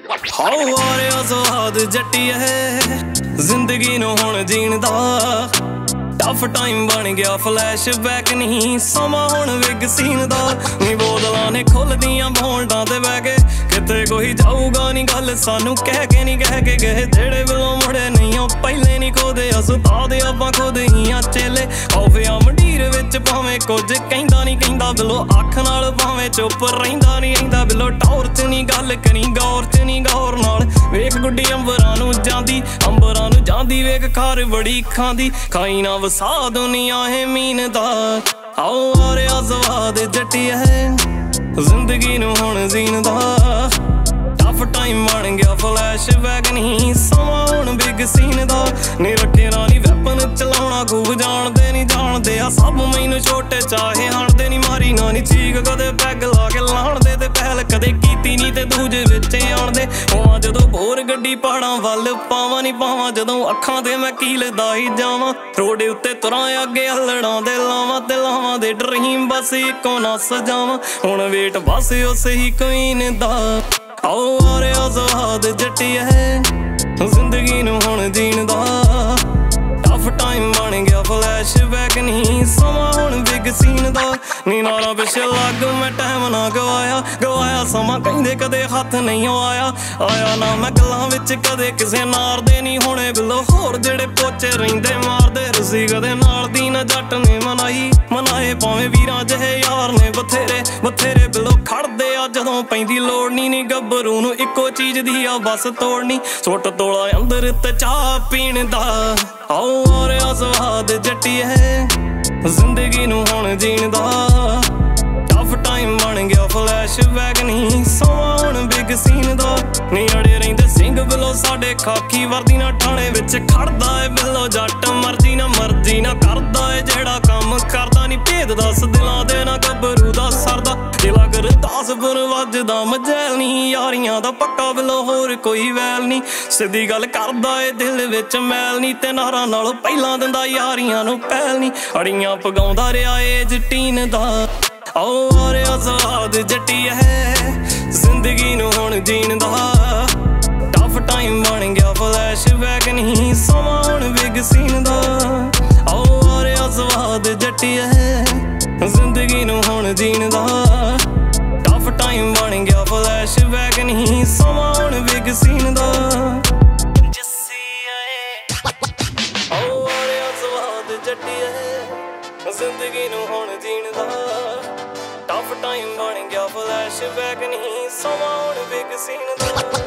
how ਆ ਰਿਹਾ ਸਵਾਦ ਜੱਟੀਏ ਜ਼ਿੰਦਗੀ ਨੂੰ ਹੁਣ ਜੀਣ ਦਾ ਟਫ ਟਾਈਮ ਬਣ ਗਿਆ ਫਲੈਸ਼ਬੈਕ ਨਹੀਂ ਸਮਾਂ ਹੁਣ ਵਿਗ ਸੀਨ ਦਾ ਨੀ ਬੋਤਲਾਂ ਨੇ ਖੁੱਲਦੀਆਂ ਬੌਂਡਾਂ ਤੇ ਬਹਿ ਕੇ ਕਿਤੇ ਕੋਈ ਜਾਊਗਾ ਨੀ ਗੱਲ ਸਾਨੂੰ ਕਹਿ ਕੇ ਗਏ ਜਿਹੜੇ ਵੱਲੋਂ ਮੁੜੇ ਨਹੀਂ ਉਹ ਪਹਿਲੇ ਨੀ ਖੋਦੇ ਉਸਤਾਦ ਆਪਾਂ ਖੁਦ ਹੀ ਆ ਚੇਲੇ ਖੌਫਿਆਂ ਮੰਡੀਰ ਵਿੱਚ ਭਾਵੇਂ ਕੁਝ ਕਹਿੰਦਾ ਨੀ ਕਹਿੰਦਾ ਬਿਲੋ ਅੱਖ ਨਾਲ ਭਾਵੇਂ ਚੁੱਪ ਰਹਿੰਦਾ ਨੀ ਰਹਿੰਦਾ ਬਿਲੋ ਟੌਰ ਚ ਨੀ ਗੱਲ ਕਰੀ ਗੌਰ ਚ ਨੀ ਗੌਰ ਨਾਲ ਵੇਖ ਗੁੱਡੀ ਅੰਬਰਾਂ ਨੂੰ ਜਾਂਦੀ ਵੇਖ ਖਾਰ ਬੜੀ ਖਾਂਦੀ ਖਾਈ ਨਾ ਵਸਾ ਦੁਨੀਆ ਹੈ ਮੀਨ ਦਾ ਆਓ ਆ ਰਿਹਾ ਸਵਾਦ ਜੱਟੀਏ ਜ਼ਿੰਦਗੀ ਨੂੰ ਹੁਣ ਜੀਣ ਦਾ ਟਫ ਟਾਈਮ ਬਣ ਗਿਆ ਫਲੈਸ਼ਬੈਕ ਨਹੀਂ ਸਮਾਂ ਹੁਣ ਬਿਗ ਸੀਨ ਦਾ ਨੀ ਰੱਖੇ ਨਾ ਨੀ ਵੈਪਨ ਚਲਾਉਣਾ ਖੂਬ ਜਾਣਦੇ ਆ ਸਭ ਮੈਨੂੰ ਛੋਟੇ ਚਾਹੇ ਹਣਦੇ ਨੀ ਮਾਰੀ ਨਾ ਨੀ ਚੀਕ ਕਦੇ ਪੈਗ ਲਾ ਕੇ ਲਾਣਦੇ ਤੇ ਪਹਿਲ ਕਦੇ ਕੀਤੀ ਨੀ ਤੇ ਦੂਜੇ ਵਿੱਚ ਆਣਦੇ ਹੋਵਾਂ ਜਦੋਂ ਭੋਰ ਗੱਡੀ ਪਹਾੜਾਂ ਵੱਲ ਪਾਵਾਂ ਜਦੋਂ ਅੱਖਾਂ ਤੇ ਮੈਂ ਕੀਲਦਾ ਹੀ ਜਾਵਾਂ ਰੋਡੇ ਉੱਤੇ ਤੁਰਾਂ ਅੱਗੇ ਹੱਲੜਾਂ ਦੇ ਲਾਵਾਂ ਦੇ ਡਰੀਮ ਬਸ ਇੱਕੋ ਨਾ ਸਜਾਵਾਂ ਹੁਣ ਵੇਟ ਬਸ ਉਸ ਹੀ ਕੁਈਨ ਦਾ ਆਓ ਆ ਰਿਹਾ ਸਵਾਦ ਜੱਟੀਏ ਜ਼ਿੰਦਗੀ ਨੂੰ ਹੁਣ ਜੀਣ ਦਾ ਟਫ ਟਾਈਮ ਬਣ ਗਿਆ ਫਲੈਸ਼ਬੈਕ ਨਹੀਂ ਸਮਾਂ ਹੁਣ ਬਿਗ ਸੀਨ ਦਾ ਨੀ ਨਾਲਾਂ ਪਿੱਛੇ ਲੱਗ ਮੈਂ ਟਾਈਮ ਨਾ ਗਵਾਇਆ ਸਮਾਂ ਕਹਿੰਦੇ ਕਦੇ ਹੱਥ ਨਹੀਂ ਆਇਆ ਨਾ ਮੈਂ ਗੱਲਾਂ ਵਿੱਚ ਕਦੇ ਕਿਸੇ ਨਾਰ ਦੇ ਨਹੀਂ ਹੋਣੇ ਬਿਲੋ ਹੋਰ ਜਿਹੜੇ ਪੋਚੇ ਰਹਿੰਦੇ ਮਾਰਦੇ ਰਸੀ ਕਦੇ ਨਾਲ ਦੀ ਨਾ ਜੱਟ ਨੇ ਮਨਾਏ ਭਾਵੇਂ ਵੀਰਾਂ ਜਿਹੇ ਯਾਰ ਨੇ ਬਥੇਰੇ ਬਿਲੋ ਖੜਦੇ ਆ ਜਦੋਂ ਪੈਂਦੀ ਲੋੜ ਨੀ ਗੱਭਰੂ ਨੂੰ ਇੱਕੋ ਚੀਜ਼ ਦੀ ਆ ਬਸ ਤੋੜਨੀ ਸੁੱਟ ਤੋਲਾ ਅੰਦਰ ਤੇ ਚਾਹ ਪੀਣ ਦਾ ਆਓ ਆ ਰਿਹਾ ਸਵਾਦ ਜੱਟੀਏ ਜ਼ਿੰਦਗੀ ਨੂੰ ਹੁਣ ਜੀਣ ਦਾ ਟਫ ਟਾਈਮ ਬਣ ਗਿਆ ਫਲੈਸ਼ਬੈਕ ਨਹੀਂ ਸਮਾਂ ਹੁਣ ਬਿਗ ਸੀਨ ਦਾ ਨੀ ਅੜੇ ਰਹਿੰਦੇ ਸਿੰਘ ਬਿਲੋ ਸਾਡੇ ਖਾਕੀ ਵਰਦੀ ਨਾ ਠਾਣੇ ਵਿੱਚ ਖੜਦਾ ਏ ਬਿਲੋ ਜੱਟ ਮਰਜ਼ੀ ਨਾ ਕਰਦਾ ਏ ਜਿਹੜਾ ਕੰਮ ਕਰਦਾ ਨੀ ਭੇਦ ਦੱਸ ਦਿਲਾਂ ਦੇ ਨਾ ਗੱਭਰੂ ਦਾ ਸਰਦਾ ਦਿਲਾ ਗੁਰਦਾਸਪੁਰ ਵੱਜਦਾ ਮਜੈਲ ਨੀ ਯਾਰੀਆਂ ਦਾ ਪੱਕਾ ਬਿਲੋ ਹੋਰ ਕੋਈ ਵੈਲ ਨੀ ਸਿੱਧੀ ਗੱਲ ਕਰਦਾ ਏ ਦਿਲ ਵਿੱਚ ਮੈਲ ਨੀ ਤੇ ਨਾਰਾਂ ਨਾਲੋਂ ਪਹਿਲਾਂ ਦਿੰਦਾ ਯਾਰੀਆਂ ਨੂੰ ਪਹਿਲ ਨੀ ਅੜੀਆਂ ਪਗਾਉਂਦਾ ਰਿਹਾ ਏ ਜਟੀਨ ਦਾ ਆਓ ਆ ਰਿਹਾ ਸਵਾਦ ਜੱਟੀਏ ਜ਼ਿੰਦਗੀ ਨੂੰ ਹੁਣ ਜੀਣ ਦਾ ਟਫ ਟਾਈਮ ਬਣ ਗਿਆ ਫਲੈਸ਼ਬੈਕ ਨਹੀਂ ਸਮਾਂ ਹੁਣ ਬਿਗ ਸੀਨ ਦਾ ਆਓ ਆ ਰਿਹਾ ਸਵਾਦ ਜੱਟੀਏ ਜ਼ਿੰਦਗੀ ਨੂੰ ਹੁਣ ਜੀਣ ਦਾ ਟਫ ਟਾਈਮ ਬਣ ਗਿਆ ਫਲੈਸ਼ਬੈਕ ਨਹੀਂ ਸਮਾਂ ਹੁਣ ਬਿਗ ਸੀਨ ਦਾ ਆਓ ਆ ਰਿਹਾ ਸਵਾਦ ਜੱਟੀਏ ਜ਼ਿੰਦਗੀ ਨੂੰ ਹੁਣ ਜੀਣ ਦਾ ਟਫ ਟਾਈਮ ਬਣ ਗਿਆ ਫਲੈਸ਼ਬੈਕ ਨਹੀਂ ਸਮਾਂ ਹੁਣ ਬਿਗ ਸੀਨ ਦਾ